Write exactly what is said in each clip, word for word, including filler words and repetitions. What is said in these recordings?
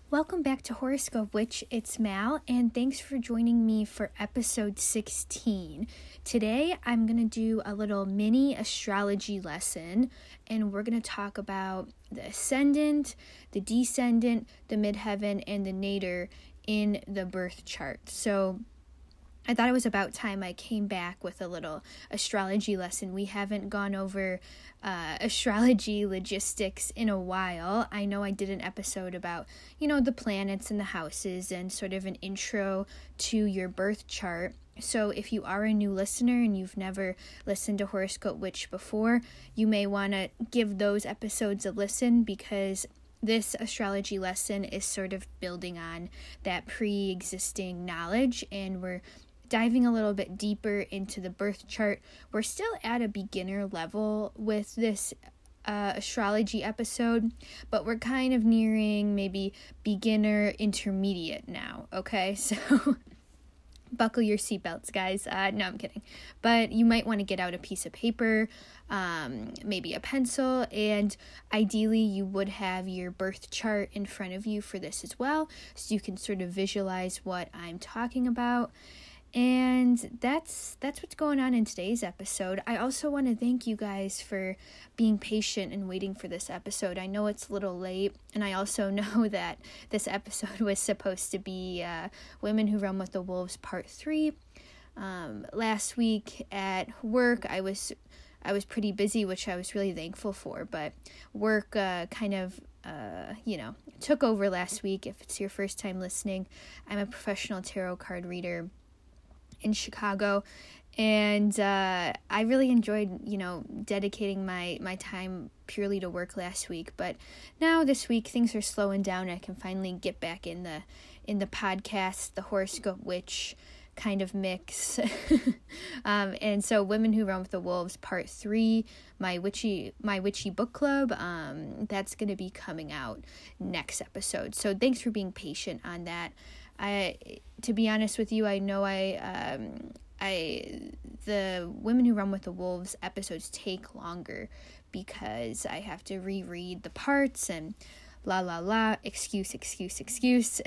Welcome back to Horoscope Witch. It's Mal, and thanks for joining me for episode sixteen. Today, I'm going to do a little mini astrology lesson, and we're going to talk about the ascendant, the descendant, the midheaven, and the nadir in the birth chart. So, I thought it was about time I came back with a little astrology lesson. We haven't gone over uh, astrology logistics in a while. I know I did an episode about, you know, the planets and the houses and sort of an intro to your birth chart. So if you are a new listener and you've never listened to Horoscope Witch before, you may want to give those episodes a listen because this astrology lesson is sort of building on that pre-existing knowledge, and we're diving a little bit deeper into the birth chart. We're still at a beginner level with this uh, astrology episode, but we're kind of nearing maybe beginner intermediate now, okay? So buckle your seatbelts, guys. Uh, no, I'm kidding. But you might want to get out a piece of paper, um, maybe a pencil, and ideally you would have your birth chart in front of you for this as well, so you can sort of visualize what I'm talking about. And that's that's what's going on in today's episode. I also want to thank you guys for being patient and waiting for this episode. I know it's a little late, and I also know that this episode was supposed to be uh, Women Who Run with the Wolves Part three. Um, last week at work, I was I was pretty busy, which I was really thankful for, but work uh, kind of Uh, you know, took over last week. If it's your first time listening, I'm a professional tarot card reader in Chicago, and uh, I really enjoyed, you know, dedicating my, my time purely to work last week, but now this week things are slowing down. I can finally get back in the in the podcast, the Horoscope Witch kind of mix. um, and so Women Who Run with the Wolves Part three, my witchy my witchy book club, um, that's going to be coming out next episode. So thanks for being patient on that. I, to be honest with you, I know I, um, I, the Women Who Run with the Wolves episodes take longer because I have to reread the parts and la la la, excuse, excuse, excuse.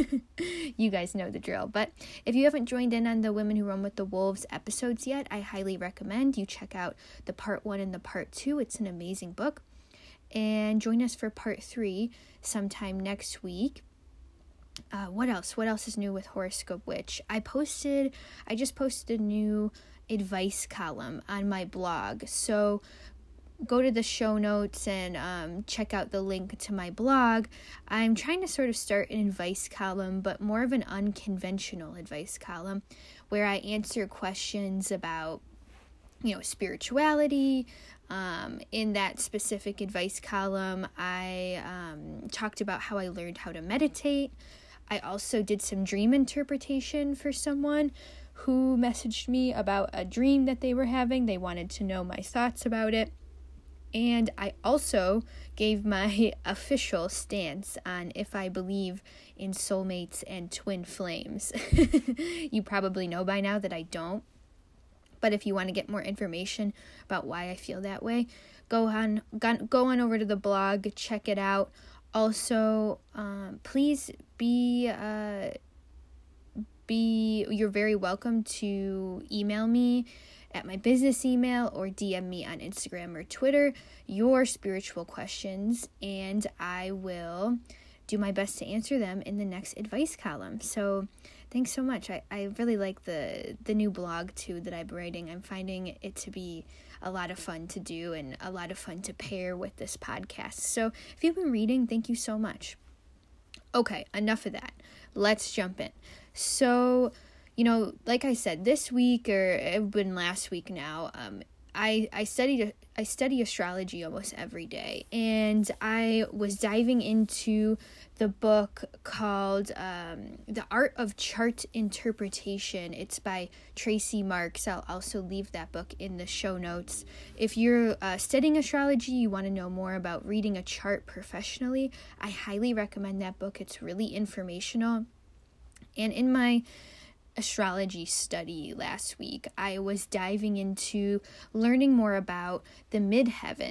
You guys know the drill. But if you haven't joined in on the Women Who Run with the Wolves episodes yet, I highly recommend you check out the part one and the part two. It's an amazing book. And join us for part three sometime next week. Uh, what else? What else is new with Horoscope Witch? I posted, I just posted a new advice column on my blog. So go to the show notes and um, check out the link to my blog. I'm trying to sort of start an advice column, but more of an unconventional advice column where I answer questions about, you know, spirituality. Um, in that specific advice column, I um, talked about how I learned how to meditate. I also did some dream interpretation for someone who messaged me about a dream that they were having. They wanted to know my thoughts about it. And I also gave my official stance on if I believe in soulmates and twin flames. You probably know by now that I don't. But if you want to get more information about why I feel that way, go on go on over to the blog, check it out. Also, um, please be uh, be you're very welcome to email me at my business email or D M me on Instagram or Twitter your spiritual questions, and I will do my best to answer them in the next advice column. So thanks so much. I, I really like the, the new blog, too, that I'm writing. I'm finding it to be a lot of fun to do and a lot of fun to pair with this podcast. So if you've been reading, thank you so much. Okay, enough of that. Let's jump in. So, you know, like I said, this week, or it's been last week now, um, I, I studied I study astrology almost every day, and I was diving into the book called um, The Art of Chart Interpretation. It's by Tracy Marks. I'll also leave that book in the show notes. If you're uh, studying astrology, you want to know more about reading a chart professionally, I highly recommend that book. It's really informational. And in my astrology study last week, I was diving into learning more about the midheaven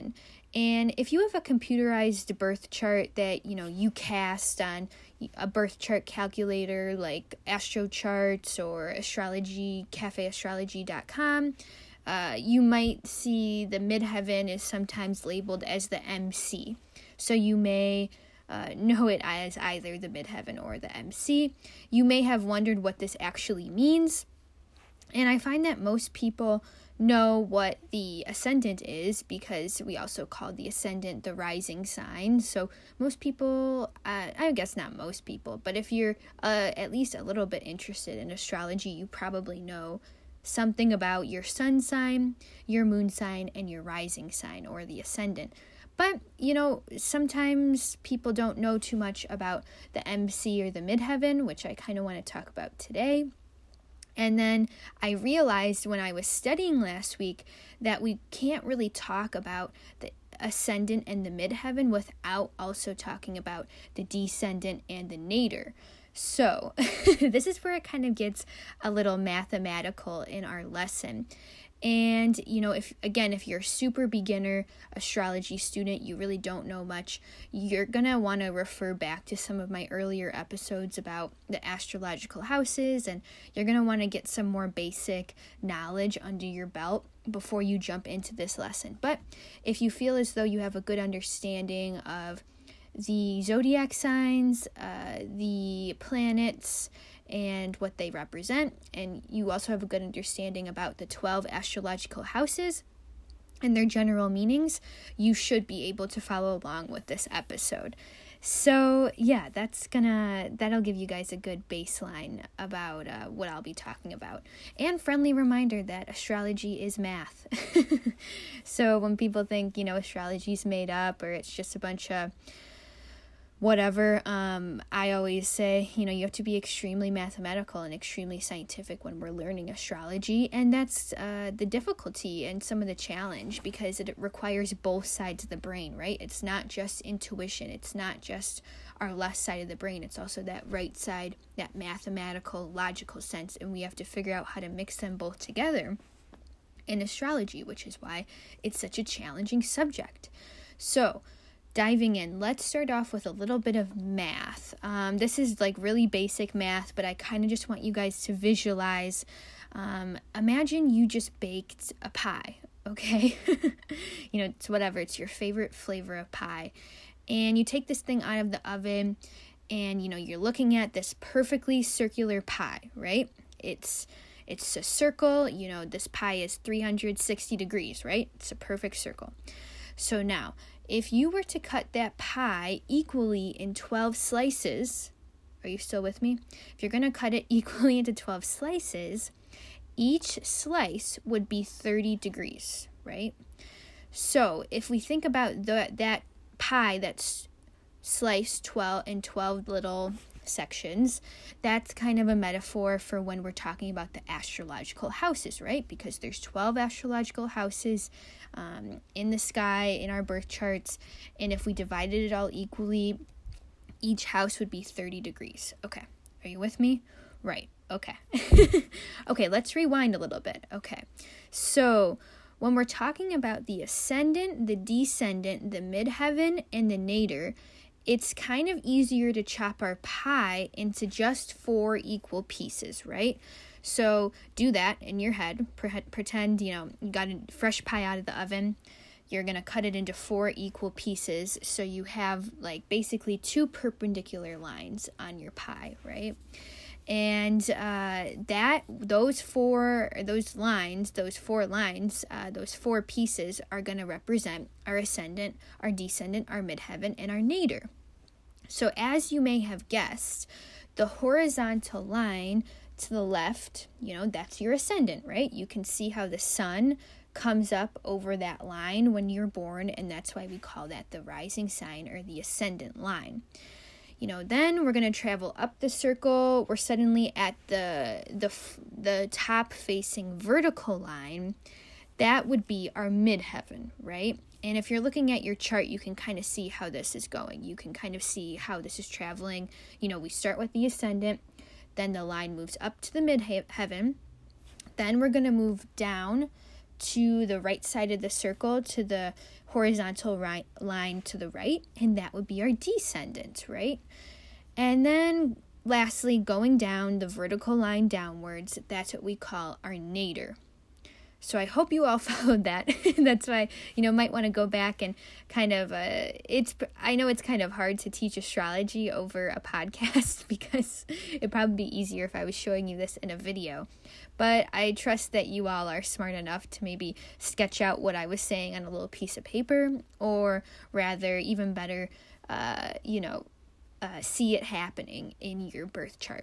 And if you have a computerized birth chart that, you know, you cast on a birth chart calculator like AstroCharts or Astrology, cafe astrology dot com, uh, you might see the midheaven is sometimes labeled as the M C. So you may uh, know it as either the midheaven or the M C. You may have wondered what this actually means. And I find that most people know what the ascendant is because we also call the ascendant the rising sign. So most people, uh, I guess not most people, but if you're uh, at least a little bit interested in astrology, you probably know something about your sun sign, your moon sign, and your rising sign or the ascendant. But, you know, sometimes people don't know too much about the M C or the midheaven, which I kind of want to talk about today. And then I realized when I was studying last week that we can't really talk about the ascendant and the midheaven without also talking about the descendant and the nadir. So this is where it kind of gets a little mathematical in our lesson. And, you know, if again, if you're a super beginner astrology student, you really don't know much, you're going to want to refer back to some of my earlier episodes about the astrological houses, and you're going to want to get some more basic knowledge under your belt before you jump into this lesson. But if you feel as though you have a good understanding of the zodiac signs, uh, the planets, and what they represent, and you also have a good understanding about the twelve astrological houses and their general meanings, you should be able to follow along with this episode. So yeah, that's gonna that'll give you guys a good baseline about uh, what I'll be talking about. And friendly reminder that astrology is math. So when people think, you know, astrology's made up or it's just a bunch of whatever, um, I always say, you know, you have to be extremely mathematical and extremely scientific when we're learning astrology, and that's uh, the difficulty and some of the challenge, because it requires both sides of the brain, right? It's not just intuition, it's not just our left side of the brain, it's also that right side, that mathematical, logical sense, and we have to figure out how to mix them both together in astrology, which is why it's such a challenging subject. So, diving in, let's start off with a little bit of math. Um, this is like really basic math, but I kind of just want you guys to visualize. Um, imagine you just baked a pie, okay? You know, it's whatever, it's your favorite flavor of pie. And you take this thing out of the oven and, you know, you're looking at this perfectly circular pie, right? It's it's a circle, you know, this pie is three hundred sixty degrees, right? It's a perfect circle. So now, if you were to cut that pie equally in twelve slices, are you still with me? If you're going to cut it equally into twelve slices, each slice would be thirty degrees, right? So if we think about the, that pie that's sliced twelve in twelve little sections, that's kind of a metaphor for when we're talking about the astrological houses, right? Because there's twelve astrological houses um, in the sky, in our birth charts, and if we divided it all equally, each house would be thirty degrees. Okay, are you with me? Right, okay. Okay, let's rewind a little bit. Okay, so when we're talking about the ascendant, the descendant, the midheaven, and the nadir, it's kind of easier to chop our pie into just four equal pieces, right? So do that in your head. Pre- pretend, you know, you got a fresh pie out of the oven. You're going to cut it into four equal pieces. So you have like basically two perpendicular lines on your pie, right? And uh, that those four, those lines, those four lines, uh, those four pieces are going to represent our ascendant, our descendant, our midheaven, and our nadir. So as you may have guessed, the horizontal line to the left, you know, that's your ascendant, right? You can see how the sun comes up over that line when you're born, and that's why we call that the rising sign or the ascendant line. You know, then we're going to travel up the circle. We're suddenly at the the the top facing vertical line. That would be our midheaven, right? And if you're looking at your chart, you can kind of see how this is going. You can kind of see how this is traveling. You know, we start with the ascendant, then the line moves up to the midheaven. Then we're going to move down to the right side of the circle, to the horizontal right line to the right, and that would be our descendant, right? And then lastly, going down the vertical line downwards, that's what we call our nadir. So I hope you all followed that. That's why, you know, might want to go back and kind of, uh, it's, I know it's kind of hard to teach astrology over a podcast because it'd probably be easier if I was showing you this in a video. But I trust that you all are smart enough to maybe sketch out what I was saying on a little piece of paper, or rather, even better, uh, you know, uh, see it happening in your birth chart.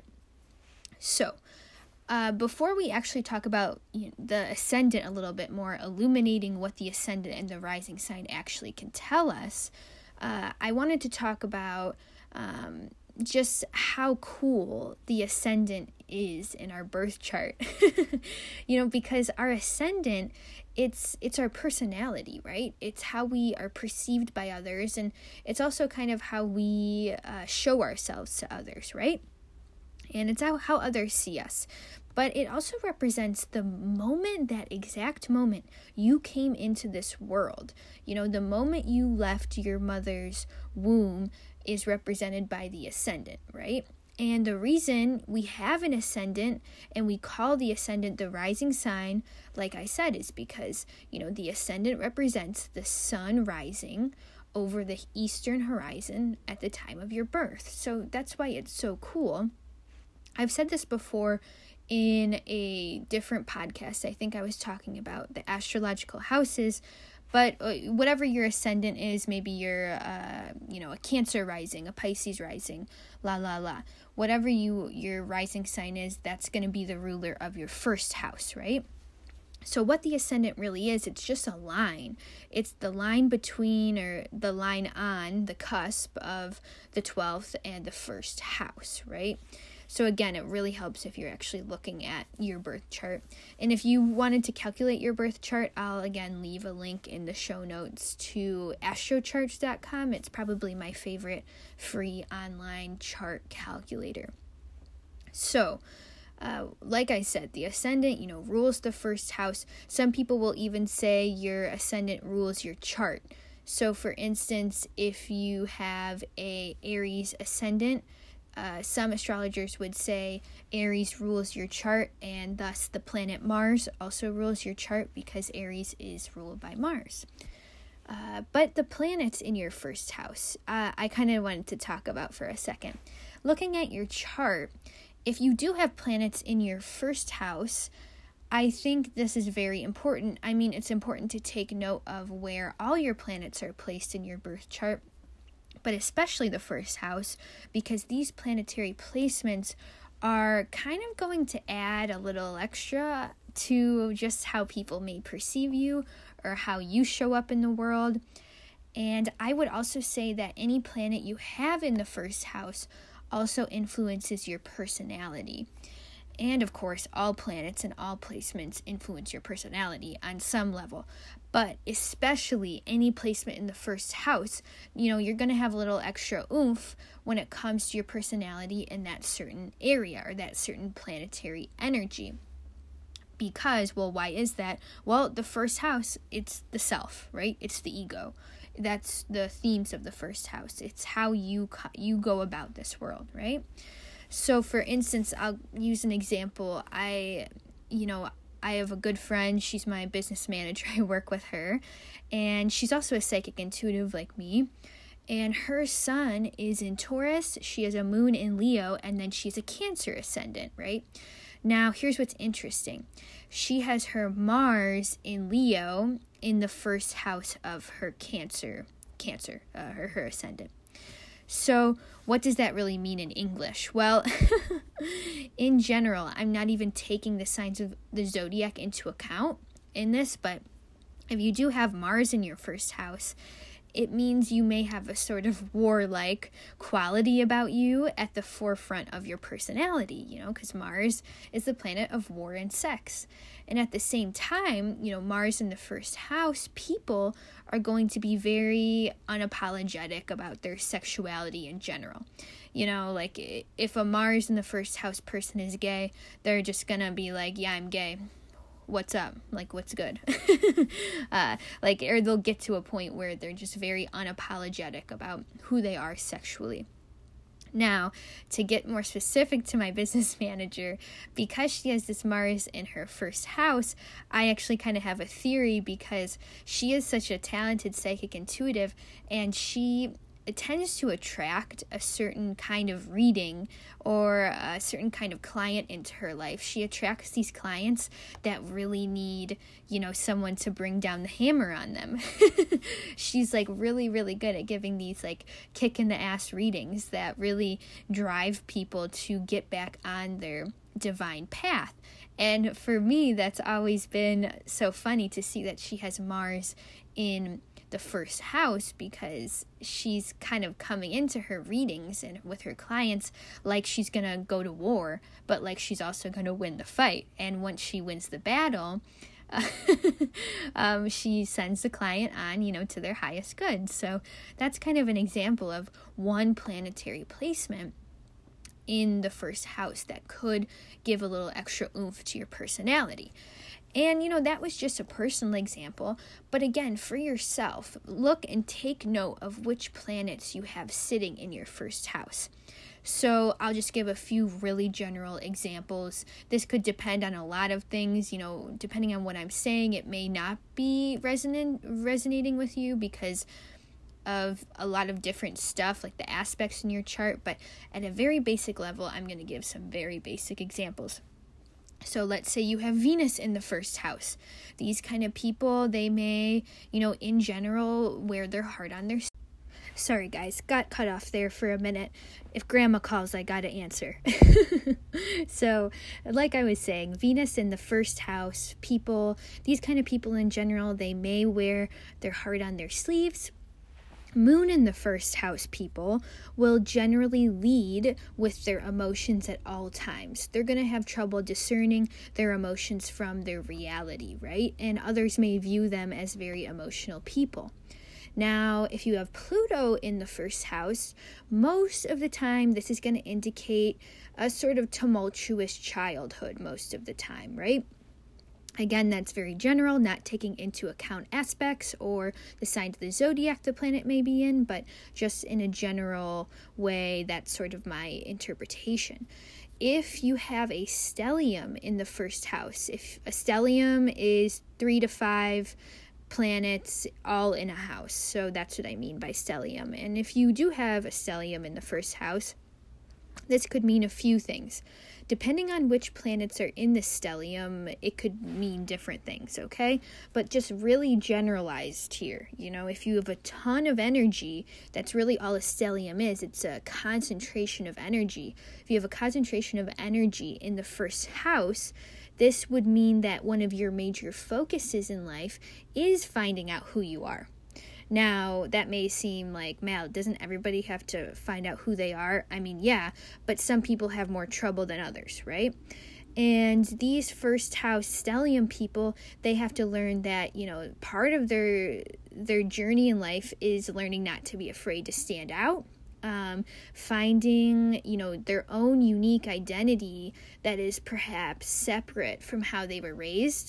So, Uh, before we actually talk about you know, the ascendant a little bit more, illuminating what the ascendant and the rising sign actually can tell us, uh, I wanted to talk about um, just how cool the ascendant is in our birth chart. You know, because our ascendant, it's it's our personality, right? It's how we are perceived by others, and it's also kind of how we uh, show ourselves to others, right? And it's how, how others see us. But it also represents the moment, that exact moment you came into this world. You know, the moment you left your mother's womb is represented by the ascendant, right? And the reason we have an ascendant and we call the ascendant the rising sign, like I said, is because, you know, the ascendant represents the sun rising over the eastern horizon at the time of your birth. So that's why it's so cool. I've said this before in a different podcast. I think I was talking about the astrological houses, but whatever your ascendant is, maybe you're, uh, you know, a Cancer rising, a Pisces rising, la, la, la. Whatever you your rising sign is, that's going to be the ruler of your first house, right? So what the ascendant really is, it's just a line. It's the line between, or the line on the cusp of the twelfth and the first house, right? So again, it really helps if you're actually looking at your birth chart. And if you wanted to calculate your birth chart, I'll again leave a link in the show notes to astrocharts dot com. It's probably my favorite free online chart calculator. So, uh, like I said, the ascendant, you know, rules the first house. Some people will even say your ascendant rules your chart. So for instance, if you have a Aries ascendant, Uh, some astrologers would say Aries rules your chart, and thus the planet Mars also rules your chart because Aries is ruled by Mars. Uh, but the planets in your first house, uh, I kind of wanted to talk about for a second. Looking at your chart, if you do have planets in your first house, I think this is very important. I mean, it's important to take note of where all your planets are placed in your birth chart, but especially the first house, because these planetary placements are kind of going to add a little extra to just how people may perceive you or how you show up in the world. And I would also say that any planet you have in the first house also influences your personality. And of course, all planets and all placements influence your personality on some level. But especially any placement in the first house, you know, you're going to have a little extra oomph when it comes to your personality in that certain area or that certain planetary energy. Because, well, why is that? Well, the first house, it's the self, right? It's the ego. That's the themes of the first house. It's how you you go about this world, right? So, for instance, I'll use an example. I, you know, I have a good friend. She's my business manager. I work with her. And she's also a psychic intuitive like me. And her sun is in Taurus. She has a moon in Leo. And then she's a Cancer ascendant, right? Now, here's what's interesting. She has her Mars in Leo in the first house of her Cancer, Cancer, uh, her, her ascendant. So what does that really mean in English? Well, in general, I'm not even taking the signs of the zodiac into account in this, but if you do have Mars in your first house, it means you may have a sort of warlike quality about you at the forefront of your personality, you know, because Mars is the planet of war and sex. And at the same time, you know, Mars in the first house, people are going to be very unapologetic about their sexuality in general. You know, like if a Mars in the first house person is gay, they're just gonna be like, yeah, I'm gay. what's up? Like, what's good? uh, like, or they'll get to a point where they're just very unapologetic about who they are sexually. Now, to get more specific to my business manager, because she has this Mars in her first house, I actually kind of have a theory, because she is such a talented psychic intuitive, and she it tends to attract a certain kind of reading or a certain kind of client into her life. She attracts these clients that really need, you know, someone to bring down the hammer on them. She's like really, really good at giving these like kick in the ass readings that really drive people to get back on their divine path. And for me, that's always been so funny to see that she has Mars in the first house, because she's kind of coming into her readings and with her clients like she's gonna go to war, but like she's also gonna win the fight. And once she wins the battle, uh, um, she sends the client on, you know, to their highest good. So that's kind of an example of one planetary placement in the first house that could give a little extra oomph to your personality. And, you know, that was just a personal example. But again, for yourself, look and take note of which planets you have sitting in your first house. So I'll just give a few really general examples. This could depend on a lot of things. You know, depending on what I'm saying, it may not be resonant, resonating with you because of a lot of different stuff, like the aspects in your chart. But at a very basic level, I'm going to give some very basic examples. So let's say you have Venus in the first house. These kind of people, they may, you know, in general, wear their heart on their... Sorry, guys, got cut off there for a minute. If grandma calls, I gotta answer. So, like I was saying, Venus in the first house, people, these kind of people in general, they may wear their heart on their sleeves. Moon in the first house people will generally lead with their emotions at all times. They're going to have trouble discerning their emotions from their reality, right? And others may view them as very emotional people. Now, if you have Pluto in the first house, most of the time this is going to indicate a sort of tumultuous childhood most of the time, right? Again, that's very general, not taking into account aspects or the sign of the zodiac the planet may be in, but just in a general way, that's sort of my interpretation. If you have a stellium in the first house, if a stellium is three to five planets all in a house, so that's what I mean by stellium. And if you do have a stellium in the first house, this could mean a few things. Depending on which planets are in the stellium, it could mean different things, okay? But just really generalized here, you know, if you have a ton of energy, that's really all a stellium is. It's a concentration of energy. If you have a concentration of energy in the first house, this would mean that one of your major focuses in life is finding out who you are. Now, that may seem like, Mal, doesn't everybody have to find out who they are? I mean, yeah, but some people have more trouble than others, right? And these first house stellium people, they have to learn that, you know, part of their their journey in life is learning not to be afraid to stand out. Um, finding, you know, their own unique identity that is perhaps separate from how they were raised.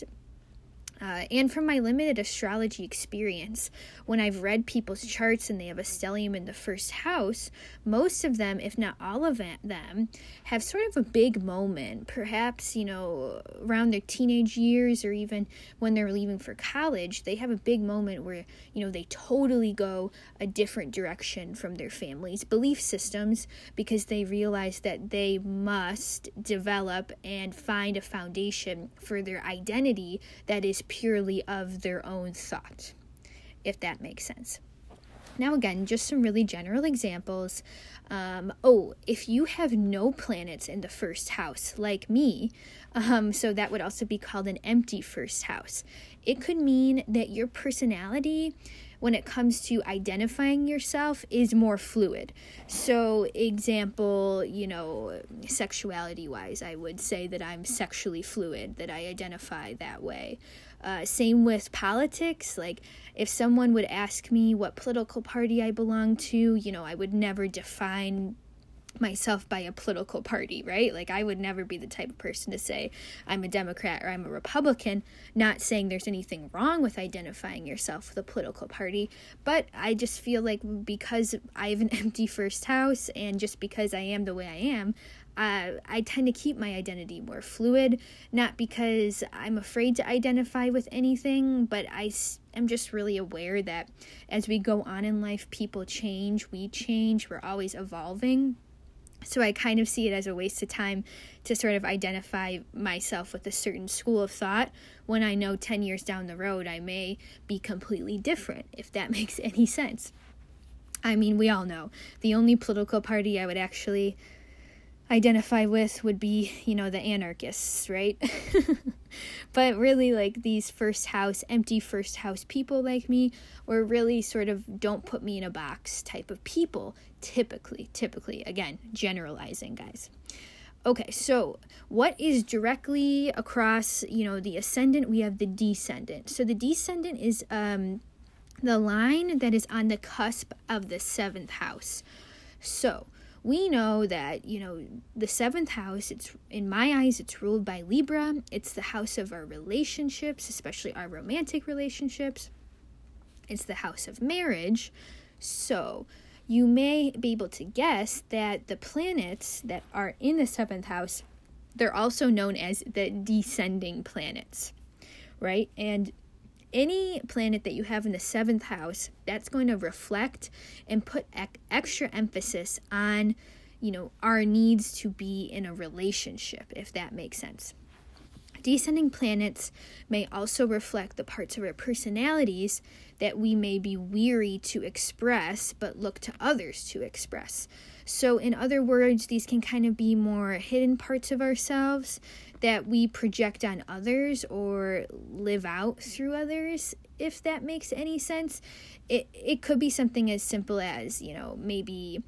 Uh, and from my limited astrology experience, when I've read people's charts and they have a stellium in the first house, most of them, if not all of them, have sort of a big moment, perhaps, you know, around their teenage years or even when they're leaving for college, they have a big moment where, you know, they totally go a different direction from their family's belief systems because they realize that they must develop and find a foundation for their identity that is purely of their own thought, if that makes sense. Now, again, just some really general examples. Um, oh, if you have no planets in the first house, like me, um, so that would also be called an empty first house. It could mean that your personality, when it comes to identifying yourself, is more fluid. So, example, you know, sexuality-wise, I would say that I'm sexually fluid, that I identify that way. Uh, same with politics. Like, if someone would ask me what political party I belong to, you know, I would never define myself by a political party, right? Like, I would never be the type of person to say I'm a Democrat or I'm a Republican, not saying there's anything wrong with identifying yourself with a political party, but I just feel like because I have an empty first house and just because I am the way I am, uh, I tend to keep my identity more fluid, not because I'm afraid to identify with anything, but I am just really aware that as we go on in life, people change, we change, we're always evolving. So I kind of see it as a waste of time to sort of identify myself with a certain school of thought when I know ten years down the road I may be completely different, if that makes any sense. I mean, we all know the only political party I would actually identify with would be, you know, the anarchists, right? But really, like, these first house, empty first house people like me, or really sort of don't put me in a box type of people, typically, typically, again, generalizing, guys. Okay, so what is directly across, you know, the ascendant? We have the descendant. So the descendant is um, the line that is on the cusp of the seventh house. So we know that, you know, the seventh house, it's, in my eyes, it's ruled by Libra. It's the house of our relationships, especially our romantic relationships. It's the house of marriage. So you may be able to guess that the planets that are in the seventh house, they're also known as the descending planets, right? And any planet that you have in the seventh house, that's going to reflect and put ec- extra emphasis on, you know, our needs to be in a relationship, if that makes sense. Descending planets may also reflect the parts of our personalities that we may be weary to express, but look to others to express. So in other words, these can kind of be more hidden parts of ourselves that we project on others or live out through others, if that makes any sense. It it could be something as simple as, you know, maybe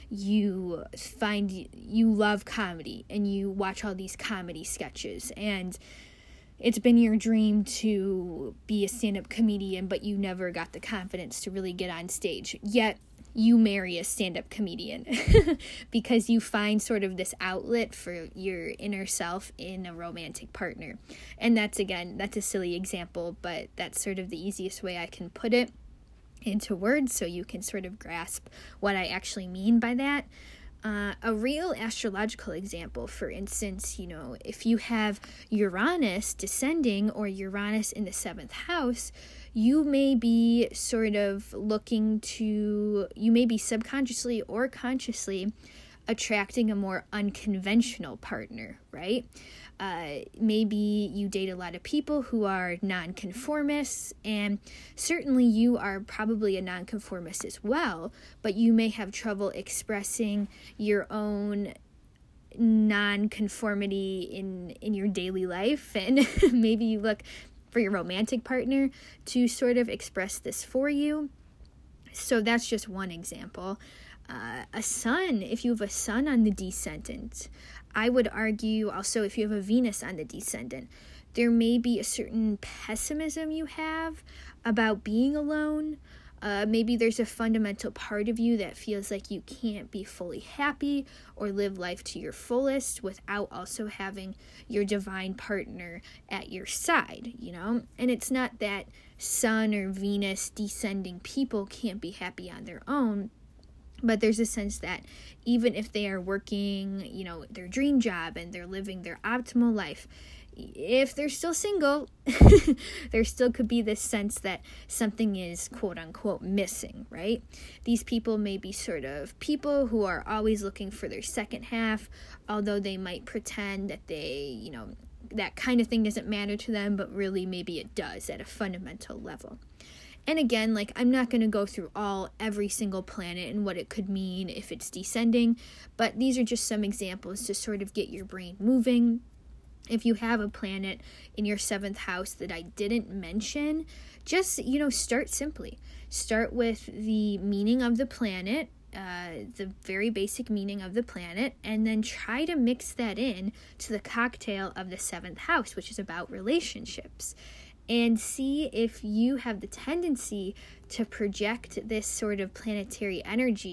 you find you love comedy and you watch all these comedy sketches and it's been your dream to be a stand-up comedian, but you never got the confidence to really get on stage. Yet you marry a stand-up comedian because you find sort of this outlet for your inner self in a romantic partner. And that's, again, that's a silly example, but that's sort of the easiest way I can put it into words so you can sort of grasp what I actually mean by that. Uh, a real astrological example, for instance, you know, if you have Uranus descending or Uranus in the seventh house, you may be sort of looking to, you may be subconsciously or consciously attracting a more unconventional partner, right? Uh, maybe you date a lot of people who are nonconformists, and certainly you are probably a nonconformist as well, but you may have trouble expressing your own nonconformity in, in your daily life, and maybe you look for your romantic partner to sort of express this for you. So that's just one example. Uh, a sun, if you have a sun on the descendant, I would argue also if you have a Venus on the descendant, there may be a certain pessimism you have about being alone. Uh, maybe there's a fundamental part of you that feels like you can't be fully happy or live life to your fullest without also having your divine partner at your side, you know? And it's not that Sun or Venus descending people can't be happy on their own, but there's a sense that even if they are working, you know, their dream job and they're living their optimal life, if they're still single, there still could be this sense that something is quote unquote missing, right? These people may be sort of people who are always looking for their second half, although they might pretend that they, you know, that kind of thing doesn't matter to them, but really maybe it does at a fundamental level. And again, like, I'm not going to go through all, every single planet and what it could mean if it's descending, but these are just some examples to sort of get your brain moving. If you have a planet in your seventh house that I didn't mention, just, you know, start simply. Start with the meaning of the planet, uh, the very basic meaning of the planet, and then try to mix that in to the cocktail of the seventh house, which is about relationships. And see if you have the tendency to project this sort of planetary energy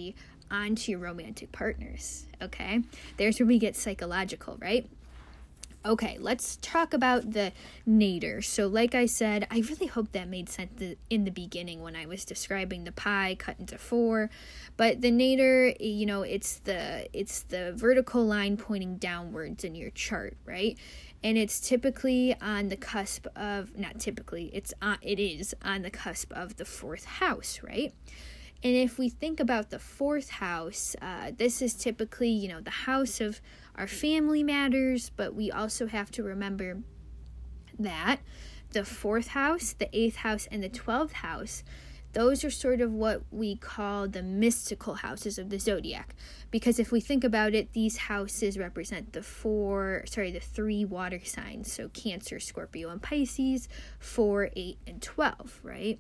onto your romantic partners, okay? There's where we get psychological, right? Okay, let's talk about the nadir. So like I said, I really hope that made sense in the beginning when I was describing the pie cut into four. But the nadir, you know, it's the it's the vertical line pointing downwards in your chart, right? And it's typically on the cusp of, not typically, it's on, it is on the cusp of the fourth house, right? And if we think about the fourth house, uh, this is typically, you know, the house of our family matters, but we also have to remember that the fourth house, the eighth house, and the twelfth house, those are sort of what we call the mystical houses of the zodiac. Because if we think about it, these houses represent the four, sorry, the three water signs. So Cancer, Scorpio, and Pisces, four, eight, and twelve, right?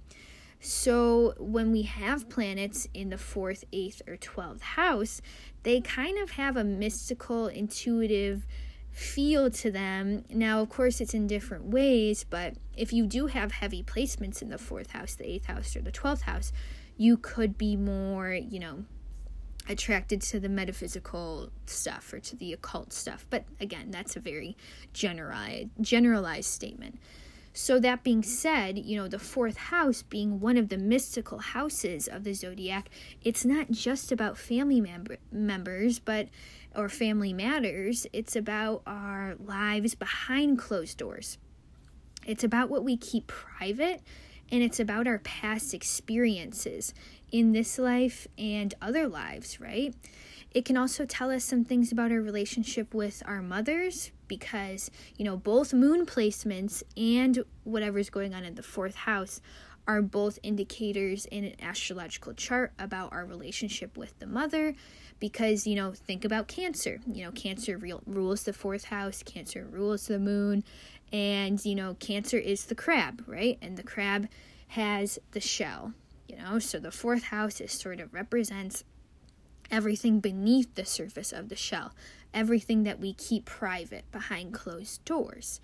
So when we have planets in the fourth, eighth, or twelfth house, they kind of have a mystical, intuitive feel to them. Now, of course, it's in different ways, but if you do have heavy placements in the fourth house, the eighth house, or the twelfth house, you could be more, you know, attracted to the metaphysical stuff or to the occult stuff. But again, that's a very generalized, generalized statement. So that being said, you know, the fourth house being one of the mystical houses of the zodiac, it's not just about family member- members, but or family matters. It's about our lives behind closed doors. It's about what we keep private, and it's about our past experiences in this life and other lives, right? It can also tell us some things about our relationship with our mothers, because, you know, both moon placements and whatever's going on in the fourth house are both indicators in an astrological chart about our relationship with the mother. Because, you know, think about Cancer. You know, Cancer re- rules the fourth house, Cancer rules the moon, and, you know, Cancer is the crab, right? And the crab has the shell, you know, so the fourth house is sort of represents everything beneath the surface of the shell, everything that we keep private behind closed doors.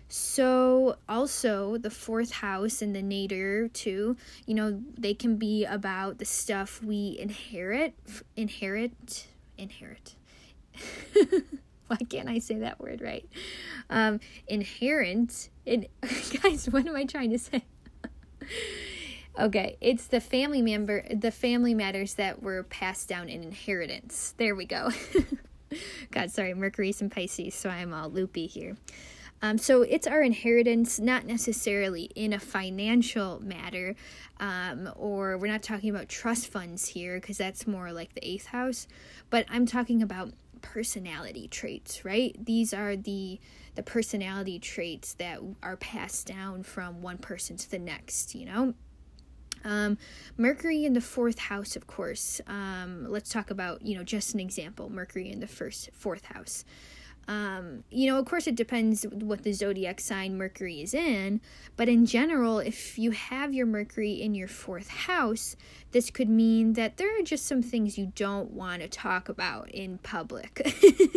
So also the fourth house and the nadir too, you know, they can be about the stuff we inherit, inherit, inherit. Why can't I say that word right? Um, inherent, in, guys, what am I trying to say? Okay, it's the family member, the family matters that were passed down in inheritance. There we go. God, sorry, Mercury's in Pisces, so I'm all loopy here. Um, so it's our inheritance, not necessarily in a financial matter, um, or we're not talking about trust funds here, because that's more like the eighth house, but I'm talking about personality traits, right? These are the the personality traits that are passed down from one person to the next, you know? Um, Mercury in the fourth house, of course. Um, let's talk about, you know, just an example, Mercury in the first, fourth house. Um, you know, of course, it depends what the zodiac sign Mercury is in, but in general, if you have your Mercury in your fourth house, this could mean that there are just some things you don't want to talk about in public.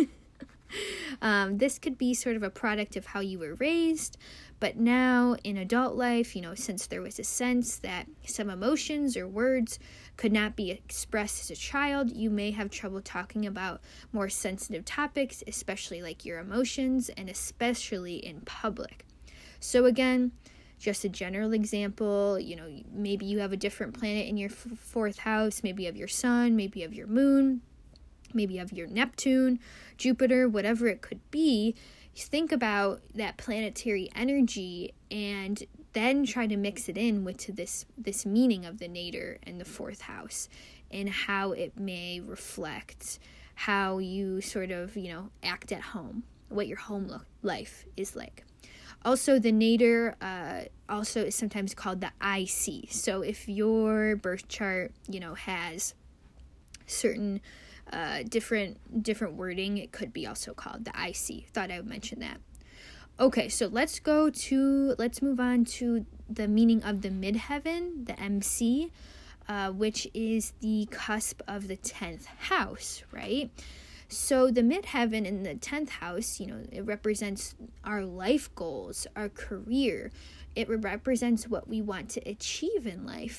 um, this could be sort of a product of how you were raised, but now in adult life, you know, since there was a sense that some emotions or words could not be expressed as a child, you may have trouble talking about more sensitive topics, especially like your emotions, and especially in public. So again, just a general example, you know, maybe you have a different planet in your f- fourth house, maybe you have your sun, maybe you have your moon, maybe you have your Neptune, Jupiter, whatever it could be. Think about that planetary energy and then try to mix it in with to this this meaning of the nadir and the fourth house, and how it may reflect how you sort of, you know, act at home, what your home lo- life is like. Also, the nadir uh, also is sometimes called the I C. So if your birth chart, you know, has certain uh, different different wording, it could be also called the I C. Thought I would mention that. Okay, so let's go to, let's move on to the meaning of the midheaven, the M C, uh, which is the cusp of the tenth house, right? So the midheaven in the tenth house, you know, it represents our life goals, our career. It represents what we want to achieve in life.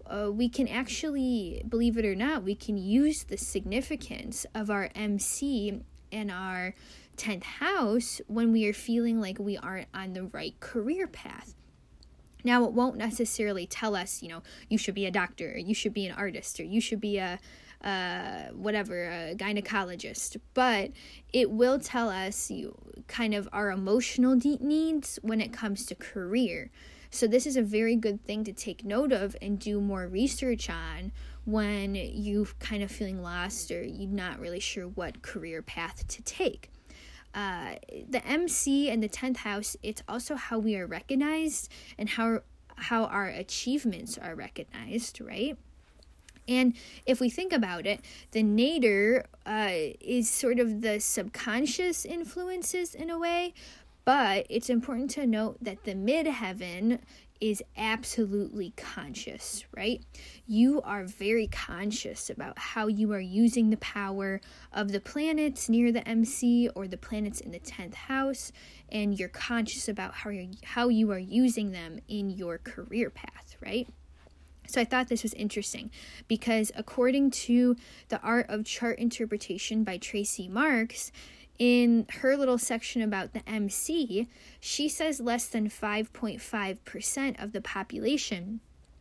uh, we can actually, believe it or not, we can use the significance of our M C and our tenth house when we are feeling like we aren't on the right career path. Now, it won't necessarily tell us, you know, you should be a doctor, or you should be an artist, or you should be a, uh, whatever, a gynecologist, but it will tell us you kind of our emotional de- needs when it comes to career. So this is a very good thing to take note of and do more research on when you're kind of feeling lost or you're not really sure what career path to take. Uh, the M C and the tenth house, it's also how we are recognized and how how our achievements are recognized, right? And if we think about it, the nadir uh, is sort of the subconscious influences in a way, but it's important to note that the midheaven is absolutely conscious, right? You are very conscious about how you are using the power of the planets near the M C or the planets in the tenth house, and you're conscious about how you're, how you are using them in your career path, right? So I thought this was interesting because according to The Art of Chart Interpretation by Tracy Marks, in her little section about the M C, she says less than five point five percent of the population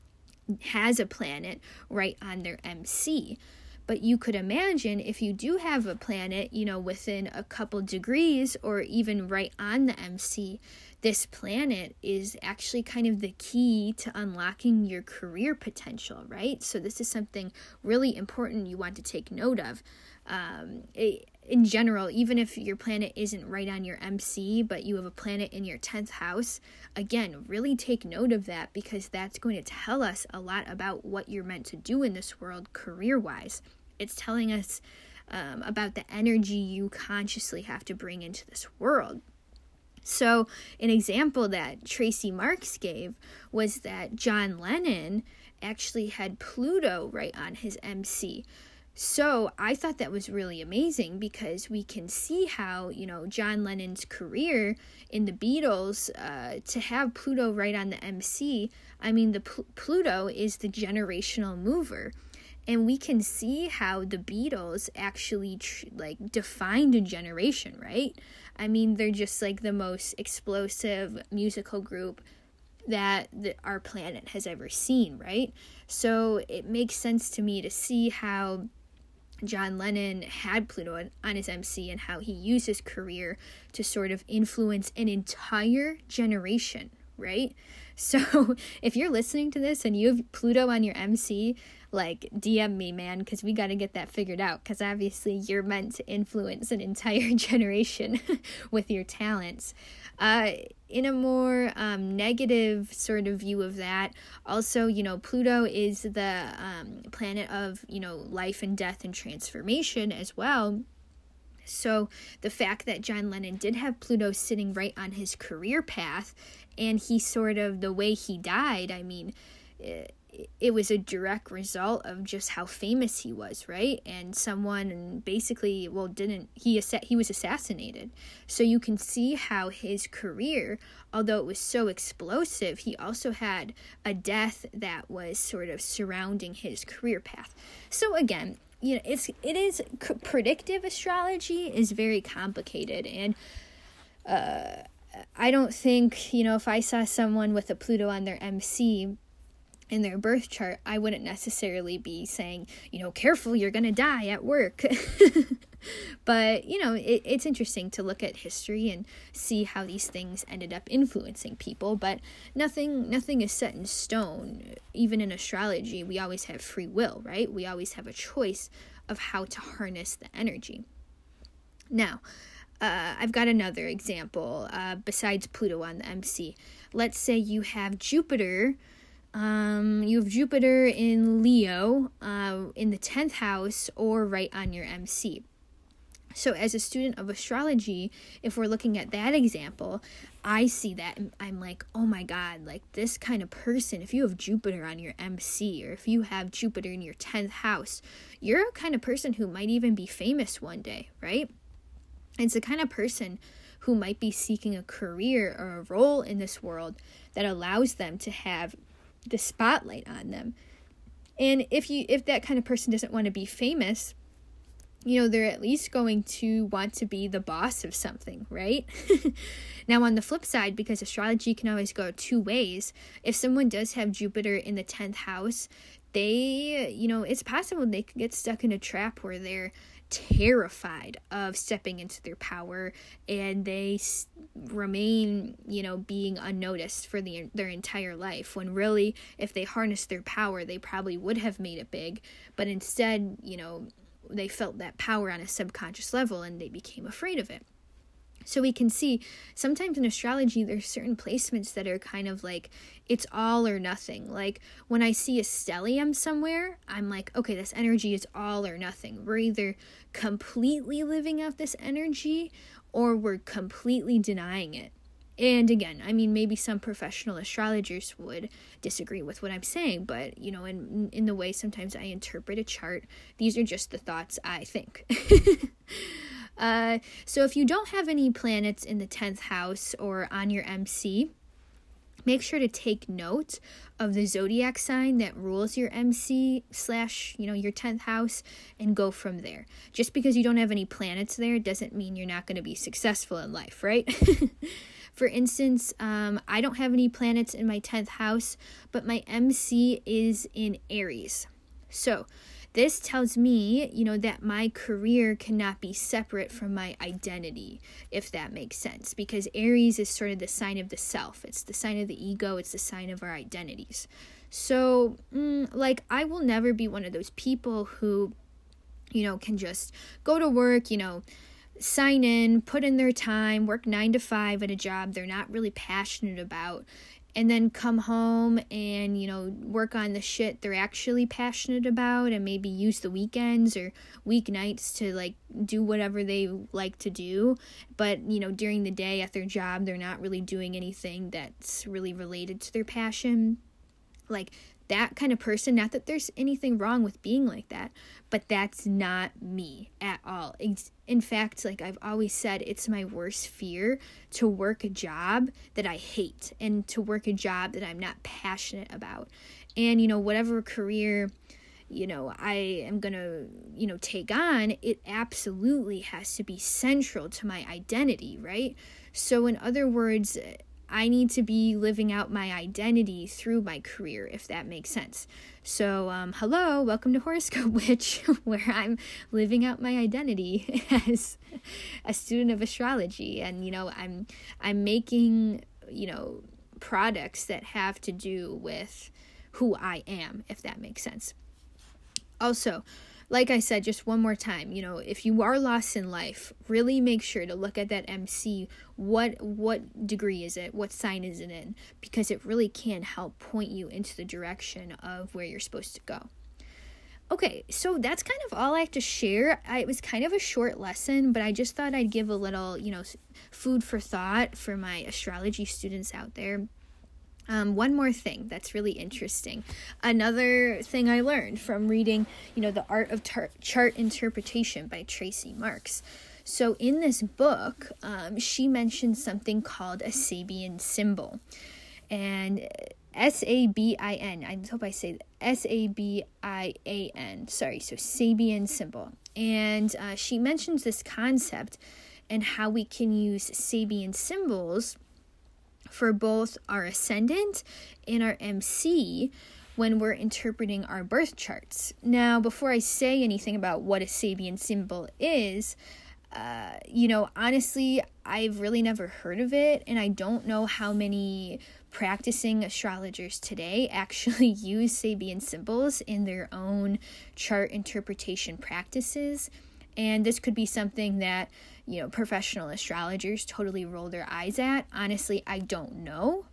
has a planet right on their M C. But you could imagine if you do have a planet, you know, within a couple degrees or even right on the M C, this planet is actually kind of the key to unlocking your career potential, right? So this is something really important you want to take note of. Um, it, in general, even if your planet isn't right on your M C, but you have a planet in your tenth house, again, really take note of that because that's going to tell us a lot about what you're meant to do in this world career-wise. It's telling us um, about the energy you consciously have to bring into this world. So an example that Tracy Marks gave was that John Lennon actually had Pluto right on his M C. So I thought that was really amazing because we can see how, you know, John Lennon's career in the Beatles, uh, to have Pluto right on the M C, I mean, the Pl- Pluto is the generational mover. And we can see how the Beatles actually tr- like defined a generation, right? I mean, they're just like the most explosive musical group that the, our planet has ever seen, right? So it makes sense to me to see how John Lennon had Pluto on his M C and how he used his career to sort of influence an entire generation, right? So if you're listening to this and you have Pluto on your M C, like D M me, man, because we got to get that figured out, because obviously you're meant to influence an entire generation with your talents. Uh, in a more um, negative sort of view of that, also, you know, Pluto is the um, planet of, you know, life and death and transformation as well. So the fact that John Lennon did have Pluto sitting right on his career path, and he sort of, the way he died, I mean, it, it was a direct result of just how famous he was, right? And someone basically, well, didn't, he he was assassinated. So you can see how his career, although it was so explosive, he also had a death that was sort of surrounding his career path. So again, you know, it's it is predictive astrology is very complicated, and uh, I don't think, you know, if I saw someone with a Pluto on their M C in their birth chart, I wouldn't necessarily be saying, you know, careful, you're gonna die at work. But, you know, it, it's interesting to look at history and see how these things ended up influencing people, but nothing nothing is set in stone. Even in astrology, we always have free will, right? We always have a choice of how to harness the energy. Now, uh, I've got another example uh, besides Pluto on the M C. Let's say you have Jupiter Um, you have Jupiter in Leo, uh, in the tenth house or right on your M C. So as a student of astrology, if we're looking at that example, I see that and I'm like, oh my God, like this kind of person, if you have Jupiter on your M C or if you have Jupiter in your tenth house, you're a kind of person who might even be famous one day, right? It's the kind of person who might be seeking a career or a role in this world that allows them to have the spotlight on them. And if you if that kind of person doesn't want to be famous, you know, they're at least going to want to be the boss of something, right? Now, on the flip side, because astrology can always go two ways, if someone does have Jupiter in the tenth house, they, you know, it's possible they could get stuck in a trap where they're terrified of stepping into their power, and they s- remain, you know, being unnoticed for the their entire life, when really, if they harnessed their power, they probably would have made it big. But instead, you know, they felt that power on a subconscious level and they became afraid of it. So we can see sometimes in astrology, there's certain placements that are kind of like, it's all or nothing. Like when I see a stellium somewhere, I'm like, okay, this energy is all or nothing. We're either completely living out this energy or we're completely denying it. And again, I mean, maybe some professional astrologers would disagree with what I'm saying, but, you know, in in the way sometimes I interpret a chart, these are just the thoughts I think. uh, so if you don't have any planets in the tenth house or on your M C, make sure to take note of the zodiac sign that rules your M C slash, you know, your tenth house, and go from there. Just because you don't have any planets there doesn't mean you're not going to be successful in life, right? For instance, um, I don't have any planets in my tenth house, but my M C is in Aries. So this tells me, you know, that my career cannot be separate from my identity, if that makes sense, because Aries is sort of the sign of the self. It's the sign of the ego. It's the sign of our identities. So, mm, like, I will never be one of those people who, you know, can just go to work, you know, sign in, put in their time, work nine to five at a job they're not really passionate about, and then come home and, you know, work on the shit they're actually passionate about, and maybe use the weekends or weeknights to, like, do whatever they like to do. But, you know, during the day at their job, they're not really doing anything that's really related to their passion. Like, that kind of person, not that there's anything wrong with being like that, but that's not me at all. In fact, like I've always said, it's my worst fear to work a job that I hate and to work a job that I'm not passionate about. And, you know, whatever career, you know, I am going to, you know, take on, it absolutely has to be central to my identity, right? So in other words, I need to be living out my identity through my career, if that makes sense. So, um, hello, welcome to Horoscope Witch, where I'm living out my identity as a student of astrology. And, you know, I'm, I'm making, you know, products that have to do with who I am, if that makes sense. Also, like I said, just one more time, you know, if you are lost in life, really make sure to look at that M C. What what degree is it? What sign is it in? Because it really can help point you into the direction of where you're supposed to go. Okay, so that's kind of all I have to share. I, it was kind of a short lesson, but I just thought I'd give a little, you know, food for thought for my astrology students out there. Um, one more thing that's really interesting. Another thing I learned from reading, you know, The Art of Tar- Chart Interpretation by Tracy Marks. So in this book, um, she mentioned something called a Sabian symbol. And S A B I N, I hope I say S A B I A N, sorry, so Sabian symbol. And uh, she mentions this concept and how we can use Sabian symbols for both our ascendant and our M C when we're interpreting our birth charts. Now, before I say anything about what a Sabian symbol is, uh, you know, honestly, I've really never heard of it, and I don't know how many practicing astrologers today actually use Sabian symbols in their own chart interpretation practices. And this could be something that, you know, professional astrologers totally roll their eyes at. Honestly, I don't know.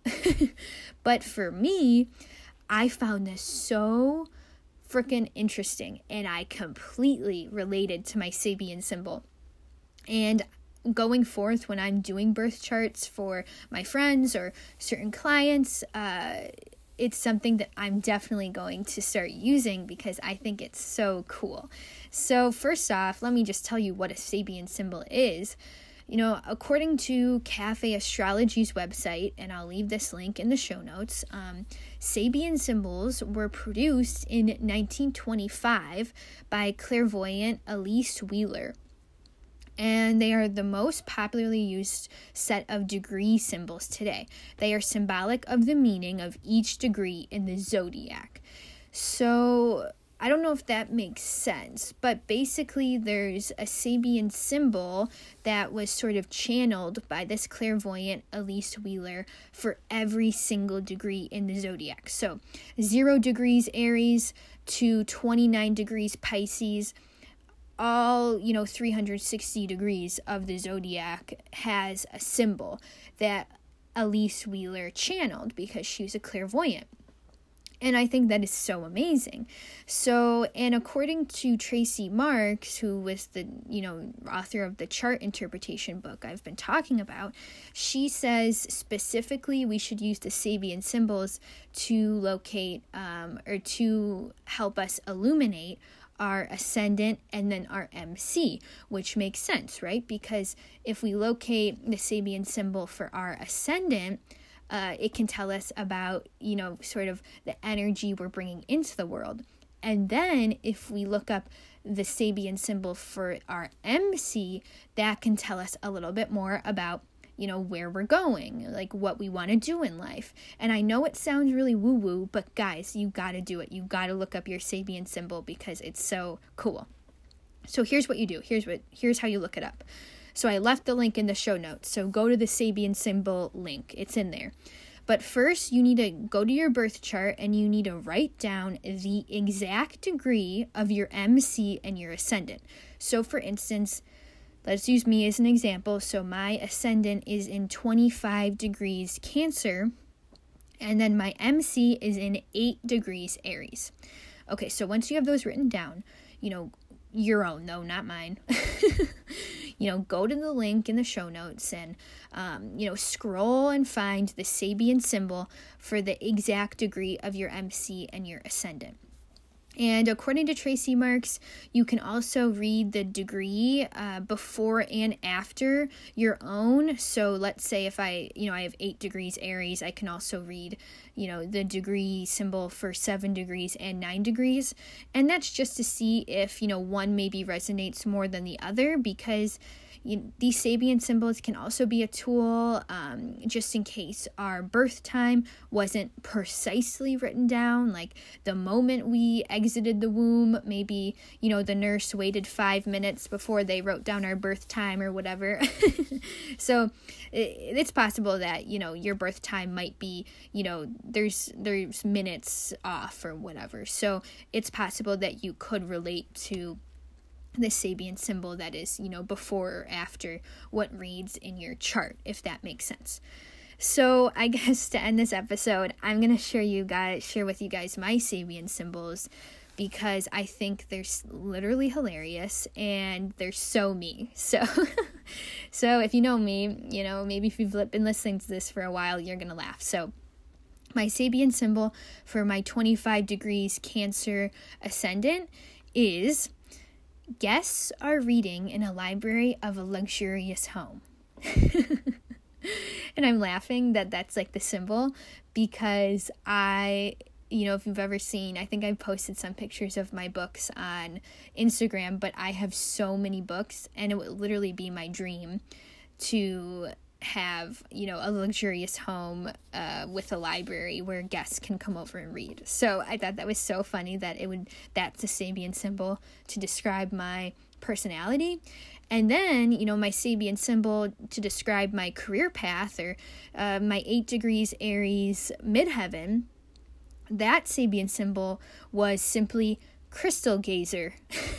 But for me, I found this so freaking interesting, and I completely related to my Sabian symbol. And going forth, when I'm doing birth charts for my friends or certain clients, uh, it's something that I'm definitely going to start using because I think it's so cool. So first off, let me just tell you what a Sabian symbol is. You know, according to Cafe Astrology's website, and I'll leave this link in the show notes, um, Sabian symbols were produced in nineteen twenty-five by clairvoyant Elise Wheeler. And they are the most popularly used set of degree symbols today. They are symbolic of the meaning of each degree in the zodiac. So I don't know if that makes sense, but basically there's a Sabian symbol that was sort of channeled by this clairvoyant Elise Wheeler for every single degree in the zodiac. So zero degrees Aries to twenty-nine degrees Pisces, all, you know, three hundred sixty degrees of the zodiac has a symbol that Elise Wheeler channeled because she was a clairvoyant. And I think that is so amazing. So, and according to Tracy Marks, who was the, you know, author of the chart interpretation book I've been talking about, she says specifically we should use the Sabian symbols to locate um, or to help us illuminate our ascendant and then our M C, which makes sense, right? Because if we locate the Sabian symbol for our ascendant, Uh, it can tell us about, you know, sort of the energy we're bringing into the world. And then if we look up the Sabian symbol for our M C, that can tell us a little bit more about, you know, where we're going, like what we want to do in life. And I know it sounds really woo-woo, but guys, you got to do it. You got to look up your Sabian symbol because it's so cool. So here's what you do. Here's what, here's how you look it up. So I left the link in the show notes. So go to the Sabian symbol link. It's in there. But first, you need to go to your birth chart and you need to write down the exact degree of your M C and your ascendant. So for instance, let's use me as an example. So my ascendant is in twenty-five degrees Cancer, and then my M C is in eight degrees Aries. Okay, so once you have those written down, you know, your own though, not mine. You know, go to the link in the show notes and, um, you know, scroll and find the Sabian symbol for the exact degree of your M C and your ascendant. And according to Tracy Marks, you can also read the degree uh, before and after your own. So let's say if I, you know, I have eight degrees Aries, I can also read, you know, the degree symbol for seven degrees and nine degrees. And that's just to see if, you know, one maybe resonates more than the other, because you, these Sabian symbols can also be a tool um, just in case our birth time wasn't precisely written down, like the moment we exited the womb, maybe, you know, the nurse waited five minutes before they wrote down our birth time or whatever. So it, it's possible that, you know, your birth time might be, you know, there's there's minutes off or whatever. So it's possible that you could relate to the Sabian symbol that is, you know, before or after what reads in your chart, if that makes sense. So I guess to end this episode, I'm going to share you guys, share with you guys my Sabian symbols, because I think they're literally hilarious and they're so me. So, so if you know me, you know, maybe if you've been listening to this for a while, you're going to laugh. So my Sabian symbol for my twenty-five degrees Cancer ascendant is: guests are reading in a library of a luxurious home. And I'm laughing that that's like the symbol, because I, you know, if you've ever seen, I think I've posted some pictures of my books on Instagram, but I have so many books, and it would literally be my dream to have, you know, a luxurious home uh, with a library where guests can come over and read. So I thought that was so funny that it would, that's the Sabian symbol to describe my personality. And then, you know, my Sabian symbol to describe my career path, or uh, my eight degrees Aries midheaven, that Sabian symbol was simply crystal gazer.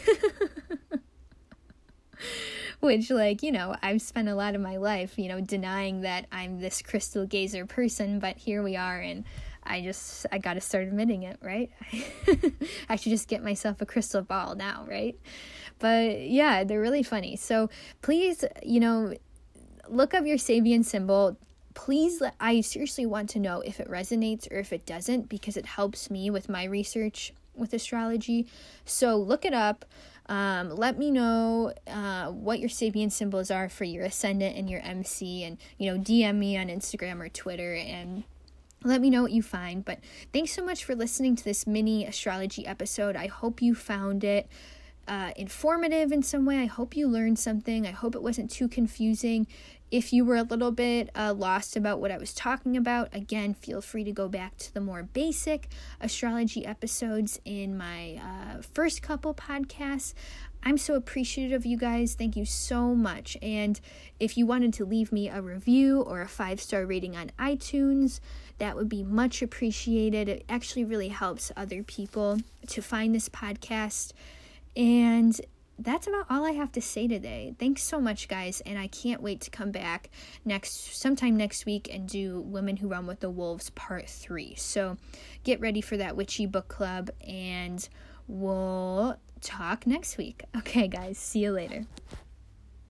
Which, like, you know, I've spent a lot of my life, you know, denying that I'm this crystal gazer person, but here we are, and I just, I gotta start admitting it, right? I should just get myself a crystal ball now, right? But yeah, they're really funny. So please, you know, look up your Sabian symbol. Please, I seriously want to know if it resonates or if it doesn't, because it helps me with my research with astrology. So look it up. Um, let me know uh, what your Sabian symbols are for your ascendant and your M C, and, you know, D M me on Instagram or Twitter, and let me know what you find. But thanks so much for listening to this mini astrology episode. I hope you found it uh, informative in some way. I hope you learned something. I hope it wasn't too confusing. If you were a little bit uh, lost about what I was talking about, again, feel free to go back to the more basic astrology episodes in my uh, first couple podcasts. I'm so appreciative of you guys. Thank you so much. And if you wanted to leave me a review or a five-star rating on iTunes, that would be much appreciated. It actually really helps other people to find this podcast. And that's about all I have to say today. Thanks so much, guys, and I can't wait to come back next sometime next week and do Women Who Run with the Wolves Part three. So get ready for that witchy book club, and we'll talk next week. Okay, guys, see you later.